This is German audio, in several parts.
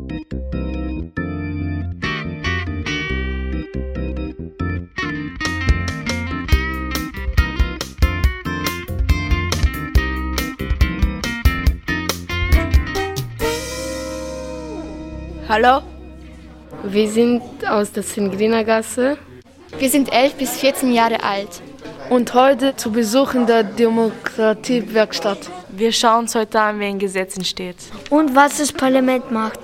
Hallo, wir sind aus der Singrinergasse. Wir sind 11 bis 14 Jahre alt. Und heute zu Besuch in der Demokratiewerkstatt. Wir schauen uns heute an, wie ein Gesetz entsteht. Und was das Parlament macht.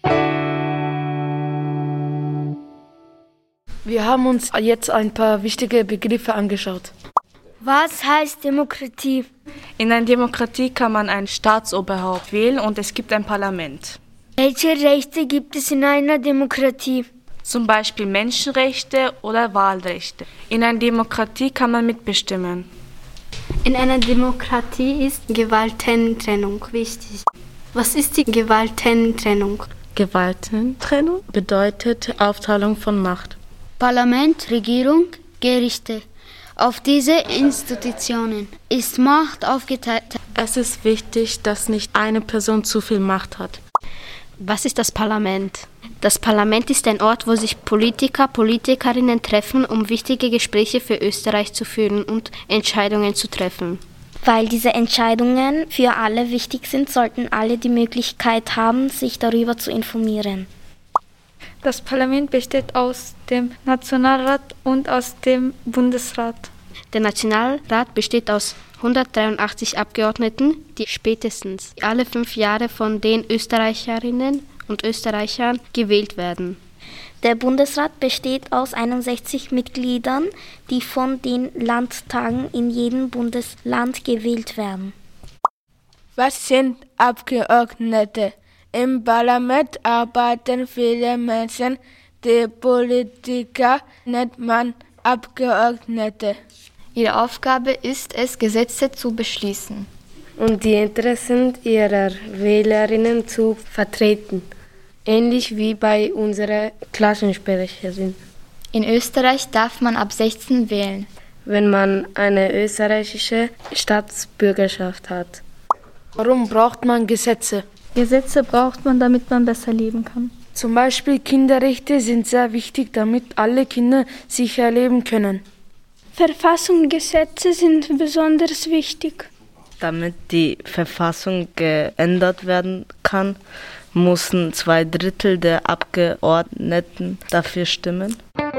Wir haben uns jetzt ein paar wichtige Begriffe angeschaut. Was heißt Demokratie? In einer Demokratie kann man ein Staatsoberhaupt wählen und es gibt ein Parlament. Welche Rechte gibt es in einer Demokratie? Zum Beispiel Menschenrechte oder Wahlrechte. In einer Demokratie kann man mitbestimmen. In einer Demokratie ist Gewaltentrennung wichtig. Was ist die Gewaltentrennung? Gewaltentrennung bedeutet Aufteilung von Macht. Parlament, Regierung, Gerichte. Auf diese Institutionen ist Macht aufgeteilt. Es ist wichtig, dass nicht eine Person zu viel Macht hat. Was ist das Parlament? Das Parlament ist ein Ort, wo sich Politiker, Politikerinnen treffen, um wichtige Gespräche für Österreich zu führen und Entscheidungen zu treffen. Weil diese Entscheidungen für alle wichtig sind, sollten alle die Möglichkeit haben, sich darüber zu informieren. Das Parlament besteht aus dem Nationalrat und aus dem Bundesrat. Der Nationalrat besteht aus 183 Abgeordneten, die spätestens alle 5 Jahre von den Österreicherinnen und Österreichern gewählt werden. Der Bundesrat besteht aus 61 Mitgliedern, die von den Landtagen in jedem Bundesland gewählt werden. Was sind Abgeordnete? Im Parlament arbeiten viele Menschen, die Politiker nennt man Abgeordnete. Ihre Aufgabe ist es, Gesetze zu beschließen. Und die Interessen ihrer Wählerinnen zu vertreten. Ähnlich wie bei unserer Klassensprecherin. In Österreich darf man ab 16 wählen, wenn man eine österreichische Staatsbürgerschaft hat. Warum braucht man Gesetze? Gesetze braucht man, damit man besser leben kann. Zum Beispiel Kinderrechte sind sehr wichtig, damit alle Kinder sicher leben können. Verfassungsgesetze sind besonders wichtig. Damit die Verfassung geändert werden kann, müssen 2/3 der Abgeordneten dafür stimmen.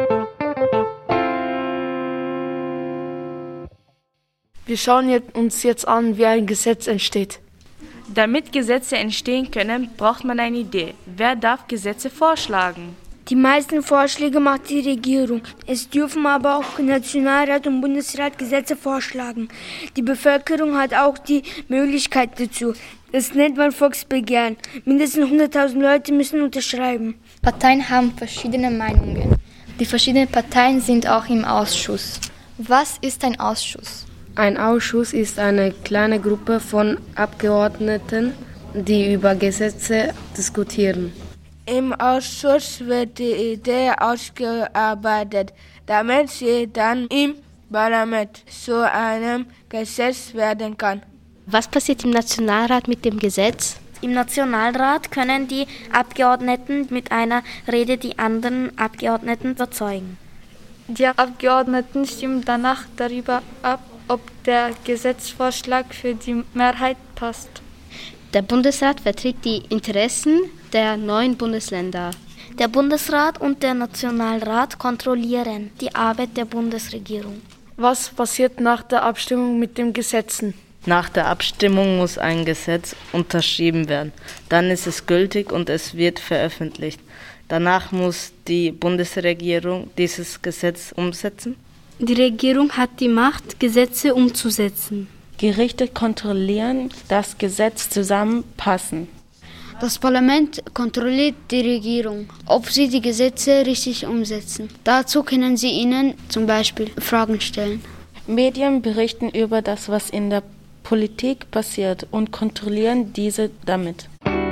Wir schauen uns jetzt an, wie ein Gesetz entsteht. Damit Gesetze entstehen können, braucht man eine Idee. Wer darf Gesetze vorschlagen? Die meisten Vorschläge macht die Regierung. Es dürfen aber auch Nationalrat und Bundesrat Gesetze vorschlagen. Die Bevölkerung hat auch die Möglichkeit dazu. Das nennt man Volksbegehren. Mindestens 100.000 Leute müssen unterschreiben. Parteien haben verschiedene Meinungen. Die verschiedenen Parteien sind auch im Ausschuss. Was ist ein Ausschuss? Ein Ausschuss ist eine kleine Gruppe von Abgeordneten, die über Gesetze diskutieren. Im Ausschuss wird die Idee ausgearbeitet, damit sie dann im Parlament zu einem Gesetz werden kann. Was passiert im Nationalrat mit dem Gesetz? Im Nationalrat können die Abgeordneten mit einer Rede die anderen Abgeordneten überzeugen. Die Abgeordneten stimmen danach darüber ab, ob der Gesetzesvorschlag für die Mehrheit passt. Der Bundesrat vertritt die Interessen der 9 Bundesländer. Der Bundesrat und der Nationalrat kontrollieren die Arbeit der Bundesregierung. Was passiert nach der Abstimmung mit den Gesetzen? Nach der Abstimmung muss ein Gesetz unterschrieben werden. Dann ist es gültig und es wird veröffentlicht. Danach muss die Bundesregierung dieses Gesetz umsetzen. Die Regierung hat die Macht, Gesetze umzusetzen. Gerichte kontrollieren, dass Gesetze zusammenpassen. Das Parlament kontrolliert die Regierung, ob sie die Gesetze richtig umsetzen. Dazu können sie ihnen zum Beispiel Fragen stellen. Medien berichten über das, was in der Politik passiert und kontrollieren diese damit.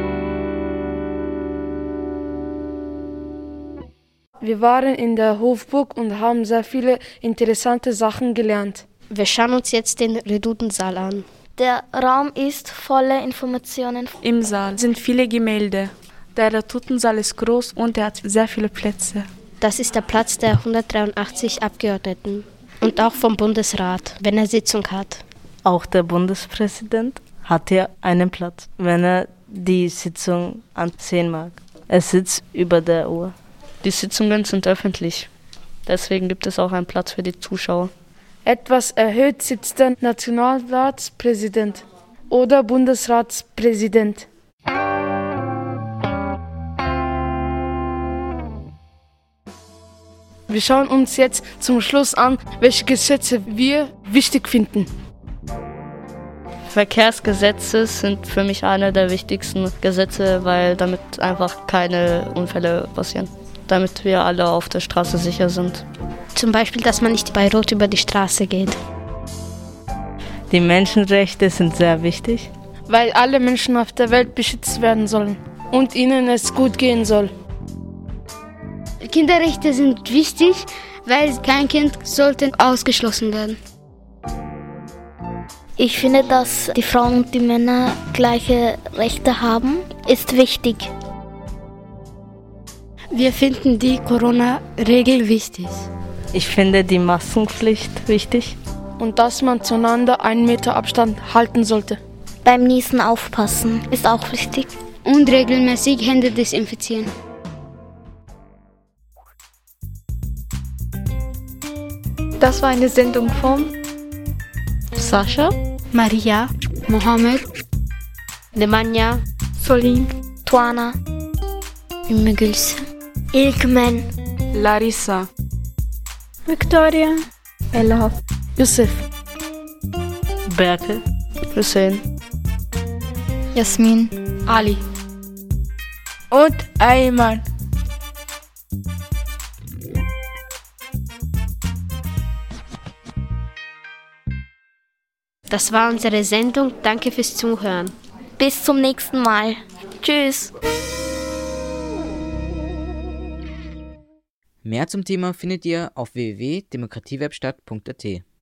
Wir waren in der Hofburg und haben sehr viele interessante Sachen gelernt. Wir schauen uns jetzt den Redutensaal an. Der Raum ist voller Informationen. Im Saal sind viele Gemälde. Der Retortensaal ist groß und er hat sehr viele Plätze. Das ist der Platz der 183 Abgeordneten und auch vom Bundesrat, wenn er Sitzung hat. Auch der Bundespräsident hat hier einen Platz, wenn er die Sitzung ansehen mag. Er sitzt über der Uhr. Die Sitzungen sind öffentlich. Deswegen gibt es auch einen Platz für die Zuschauer. Etwas erhöht sitzt der Nationalratspräsident oder Bundesratspräsident. Wir schauen uns jetzt zum Schluss an, welche Gesetze wir wichtig finden. Verkehrsgesetze sind für mich eine der wichtigsten Gesetze, weil damit einfach keine Unfälle passieren. Damit wir alle auf der Straße sicher sind. Zum Beispiel, dass man nicht bei Rot über die Straße geht. Die Menschenrechte sind sehr wichtig. Weil alle Menschen auf der Welt beschützt werden sollen und ihnen es gut gehen soll. Kinderrechte sind wichtig, weil kein Kind sollte ausgeschlossen werden. Ich finde, dass die Frauen und die Männer gleiche Rechte haben, ist wichtig. Wir finden die Corona-Regel wichtig. Ich finde die Maskenpflicht wichtig. Und dass man zueinander 1 Meter Abstand halten sollte. Beim Niesen aufpassen ist auch wichtig. Und regelmäßig Hände desinfizieren. Das war eine Sendung von Sascha, Maria, Mohammed, Nemanja, Solin, Tuana, Ümmü Gülsüm, Ilkmen, Larissa, Victoria, Ella, Yusuf, Berke, Hussein, Jasmin, Ali und Ayman. Das war unsere Sendung. Danke fürs Zuhören. Bis zum nächsten Mal. Tschüss. Mehr zum Thema findet ihr auf www.demokratiewerkstatt.at.